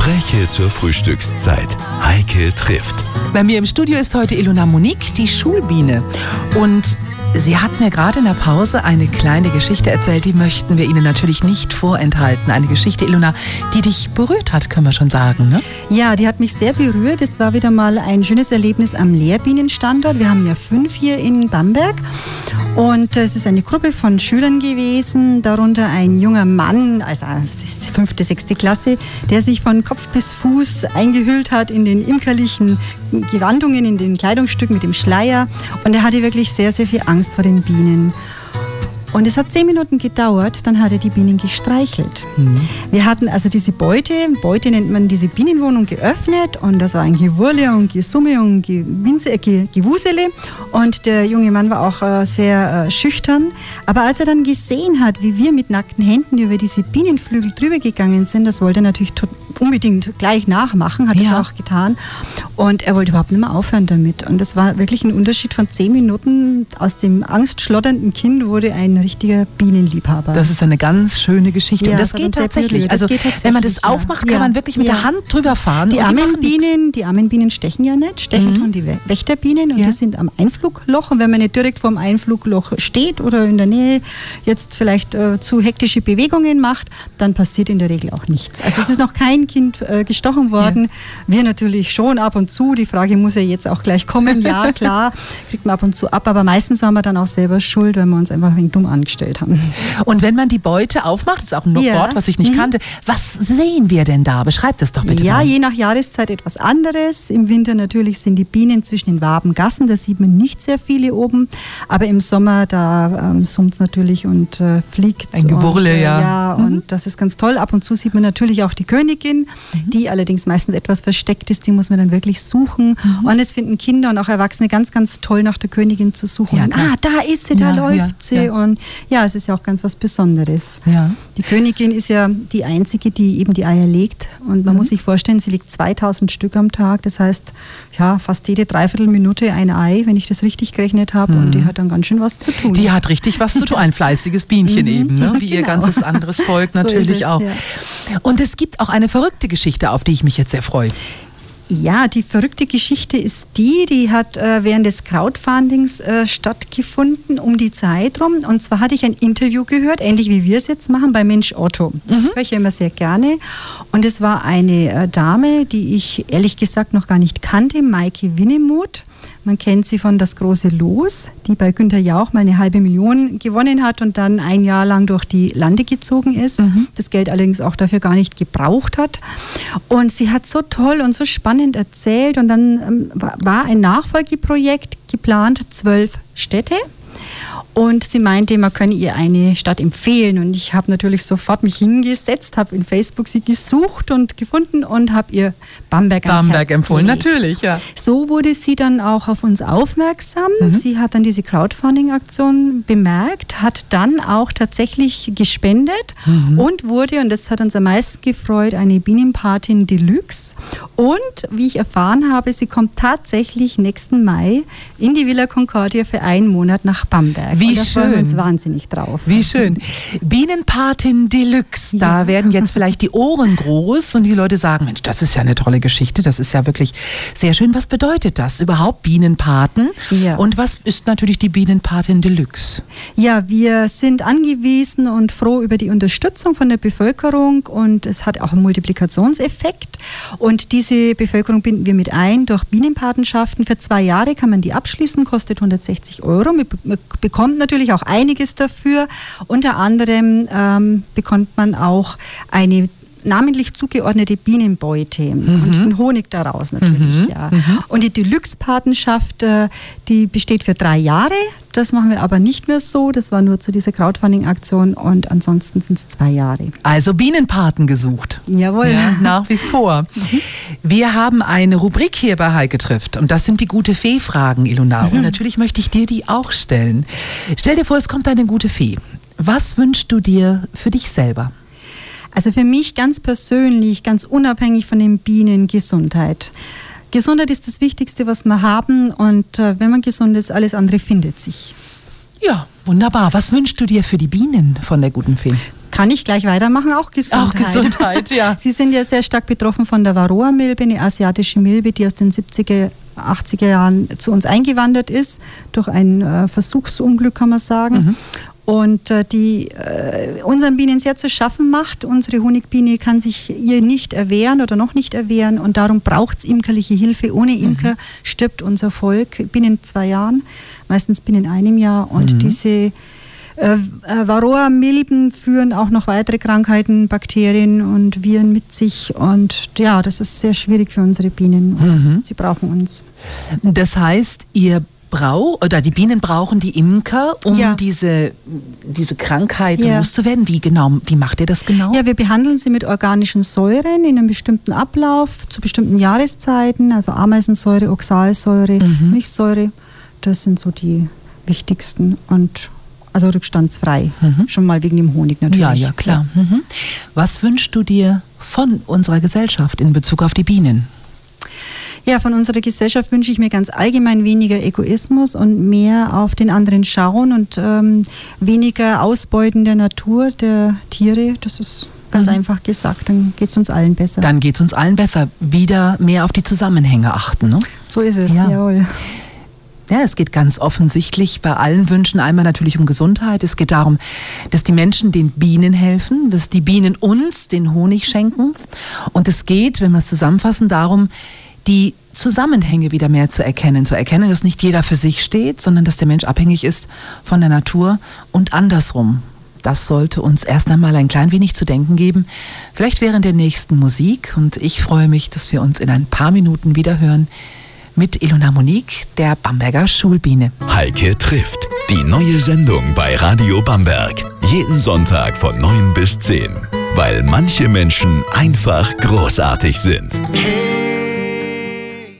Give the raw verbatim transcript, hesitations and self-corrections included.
Gespräche zur Frühstückszeit. Heike trifft. Bei mir im Studio ist heute Ilona Monique, die Schulbiene. Und sie hat mir gerade in der Pause eine kleine Geschichte erzählt, die möchten wir Ihnen natürlich nicht vorenthalten. Eine Geschichte, Ilona, die dich berührt hat, können wir schon sagen, ne? Ja, die hat mich sehr berührt. Es war wieder mal ein schönes Erlebnis am Lehrbienenstandort. Wir haben ja fünf hier in Bamberg. Und es ist eine Gruppe von Schülern gewesen, darunter ein junger Mann, also fünfte, sechste Klasse, der sich von Kopf bis Fuß eingehüllt hat in den imkerlichen Gewandungen, in den Kleidungsstücken mit dem Schleier. Und er hatte wirklich sehr, sehr viel Angst vor den Bienen. Und es hat zehn Minuten gedauert, dann hat er die Bienen gestreichelt. Mhm. Wir hatten also diese Beute, Beute nennt man diese Bienenwohnung, geöffnet und das war ein Gewurle und Gesumme und Gewinse, äh, Gewusele und der junge Mann war auch äh, sehr äh, schüchtern. Aber als er dann gesehen hat, wie wir mit nackten Händen über diese Bienenflügel drüber gegangen sind, das wollte er natürlich unbedingt gleich nachmachen, hat ja. das auch getan und er wollte überhaupt nicht mehr aufhören damit. Und das war wirklich ein Unterschied von zehn Minuten. Aus dem angstschlotternden Kind wurde ein richtiger Bienenliebhaber. Das ist eine ganz schöne Geschichte. Ja, und das, das geht tatsächlich. Das also geht tatsächlich, wenn man das ja. aufmacht, kann ja. man wirklich mit ja. der Hand drüber fahren. Die armen Bienen, die armen Bienen stechen ja nicht. Stechen mhm. tun die Wächterbienen und ja. die sind am Einflugloch. Und wenn man nicht direkt vor dem Einflugloch steht oder in der Nähe jetzt vielleicht äh, zu hektische Bewegungen macht, dann passiert in der Regel auch nichts. Also es ist noch kein Kind äh, gestochen worden. Ja. Wir natürlich schon ab und zu. Die Frage muss ja jetzt auch gleich kommen. Ja, klar, kriegt man ab und zu ab. Aber meistens waren wir dann auch selber schuld, wenn wir uns einfach ein wenig dumm angestellt haben. Und wenn man die Beute aufmacht, das ist auch ein ja. Wort, was ich nicht mhm. kannte, was sehen wir denn da? Beschreib das doch bitte ja, mal. Ja, je nach Jahreszeit etwas anderes. Im Winter natürlich sind die Bienen zwischen den Wabengassen, da sieht man nicht sehr viele oben, aber im Sommer, da ähm, summt es natürlich und äh, fliegt. Ein Gewurle, und, äh, ja. Ja, mhm. und das ist ganz toll. Ab und zu sieht man natürlich auch die Königin, mhm. die allerdings meistens etwas versteckt ist, die muss man dann wirklich suchen. Mhm. Und es finden Kinder und auch Erwachsene ganz, ganz toll, nach der Königin zu suchen. Ja, und, ah, da ist sie, da ja, läuft ja, sie. Ja. Und ja, es ist ja auch ganz was Besonderes. Ja. Die Königin ist ja die einzige, die eben die Eier legt. Und man mhm. muss sich vorstellen, sie legt zweitausend Stück am Tag. Das heißt, ja, fast jede Dreiviertelminute ein Ei, wenn ich das richtig gerechnet habe. Mhm. Und die hat dann ganz schön was zu tun. Die hat richtig was zu tun. Ein fleißiges Bienchen mhm. eben, ne? Wie genau. ihr ganzes anderes Volk natürlich so ist es, auch. Ja. Und es gibt auch eine verrückte Geschichte, auf die ich mich jetzt sehr freue. Ja, die verrückte Geschichte ist die, die hat äh, während des Crowdfundings äh, stattgefunden, um die Zeit rum. Und zwar hatte ich ein Interview gehört, ähnlich wie wir es jetzt machen, bei Mensch Otto. Mhm. Höre ich ja immer sehr gerne. Und es war eine äh, Dame, die ich ehrlich gesagt noch gar nicht kannte, Maike Winnemuth. Man kennt sie von Das große Los, die bei Günther Jauch mal eine halbe Million gewonnen hat und dann ein Jahr lang durch die Lande gezogen ist. Mhm. Das Geld allerdings auch dafür gar nicht gebraucht hat. Und sie hat so toll und so spannend erzählt. Und dann ähm, war ein Nachfolgeprojekt geplant, zwölf Städte. Und sie meinte, man könne ihr eine Stadt empfehlen. Und ich habe natürlich sofort mich hingesetzt, habe in Facebook sie gesucht und gefunden und habe ihr Bamberg ans Bamberg Herz empfohlen, gelegt. Natürlich, ja. So wurde sie dann auch auf uns aufmerksam. Mhm. Sie hat dann diese Crowdfunding-Aktion bemerkt, hat dann auch tatsächlich gespendet mhm. und wurde, und das hat uns am meisten gefreut, eine Bienenpatin Deluxe. Und wie ich erfahren habe, sie kommt tatsächlich nächsten Mai in die Villa Concordia für einen Monat nach Bamberg. Wie und da schön. freuen wir uns wahnsinnig drauf. Wie schön. Bienenpatin Deluxe, da ja. werden jetzt vielleicht die Ohren groß und die Leute sagen, Mensch, das ist ja eine tolle Geschichte, das ist ja wirklich sehr schön. Was bedeutet das überhaupt, Bienenpaten? Ja. Und was ist natürlich die Bienenpatin Deluxe? Ja, wir sind angewiesen und froh über die Unterstützung von der Bevölkerung und es hat auch einen Multiplikationseffekt und diese Bevölkerung binden wir mit ein durch Bienenpatenschaften. Für zwei Jahre kann man die abschließen, kostet hundertsechzig Euro. Man bekommt natürlich auch einiges dafür. Unter anderem ähm, bekommt man auch eine namentlich zugeordnete Bienenbeute mhm. und den Honig daraus natürlich. Mhm. Ja. Mhm. Und die Deluxe-Patenschaft, äh, die besteht für drei Jahre. Das machen wir aber nicht mehr so. Das war nur zu dieser Crowdfunding-Aktion und ansonsten sind es zwei Jahre. Also Bienenpaten gesucht. Jawohl. Ja, nach wie vor. Mhm. Wir haben eine Rubrik hier bei Heike trifft und das sind die gute Fee-Fragen, Ilona. Mhm. Und natürlich möchte ich dir die auch stellen. Stell dir vor, es kommt eine gute Fee. Was wünschst du dir für dich selber? Also für mich ganz persönlich, ganz unabhängig von den Bienen, Gesundheit. Gesundheit ist das Wichtigste, was wir haben und äh, wenn man gesund ist, alles andere findet sich. Ja, wunderbar. Was wünschst du dir für die Bienen von der guten Fee? kann ich gleich weitermachen, auch Gesundheit. Auch Gesundheit, ja. Sie sind ja sehr stark betroffen von der Varroa-Milbe, eine asiatische Milbe, die aus den siebziger, achtziger Jahren zu uns eingewandert ist, durch ein äh, Versuchsunglück, kann man sagen. Mhm. Und äh, die äh, unseren Bienen sehr zu schaffen macht. Unsere Honigbiene kann sich ihr nicht erwehren oder noch nicht erwehren und darum braucht es imkerliche Hilfe. Ohne Imker mhm. stirbt unser Volk binnen zwei Jahren, meistens binnen einem Jahr. Und mhm. diese äh, Varroa-Milben führen auch noch weitere Krankheiten, Bakterien und Viren mit sich. Und ja, das ist sehr schwierig für unsere Bienen. Mhm. Sie brauchen uns. Das heißt, ihr Brau oder die Bienen brauchen die Imker, um ja. diese, diese Krankheit ja. loszuwerden. Wie genau, wie macht ihr das genau? Ja, wir behandeln sie mit organischen Säuren in einem bestimmten Ablauf zu bestimmten Jahreszeiten, also Ameisensäure, Oxalsäure, mhm. Milchsäure. Das sind so die wichtigsten und also rückstandsfrei. Mhm. Schon mal wegen dem Honig natürlich. Ja, ja, klar. Ja. Mhm. Was wünschst du dir von unserer Gesellschaft in Bezug auf die Bienen? Ja, von unserer Gesellschaft wünsche ich mir ganz allgemein weniger Egoismus und mehr auf den anderen schauen und ähm, weniger Ausbeuten der Natur, der Tiere. Das ist ganz mhm. einfach gesagt. Dann geht es uns allen besser. Dann geht es uns allen besser. Wieder mehr auf die Zusammenhänge achten, ne? So ist es, ja. jawohl. Ja, es geht ganz offensichtlich bei allen Wünschen einmal natürlich um Gesundheit. Es geht darum, dass die Menschen den Bienen helfen, dass die Bienen uns den Honig schenken. Und es geht, wenn wir es zusammenfassen, darum, die Zusammenhänge wieder mehr zu erkennen. Zu erkennen, dass nicht jeder für sich steht, sondern dass der Mensch abhängig ist von der Natur und andersrum. Das sollte uns erst einmal ein klein wenig zu denken geben. Vielleicht während der nächsten Musik. Und ich freue mich, dass wir uns in ein paar Minuten wieder hören mit Ilona Monique, der Bamberger Schulbiene. Heike trifft. Die neue Sendung bei Radio Bamberg. Jeden Sonntag von neun bis zehn. Weil manche Menschen einfach großartig sind. Hey.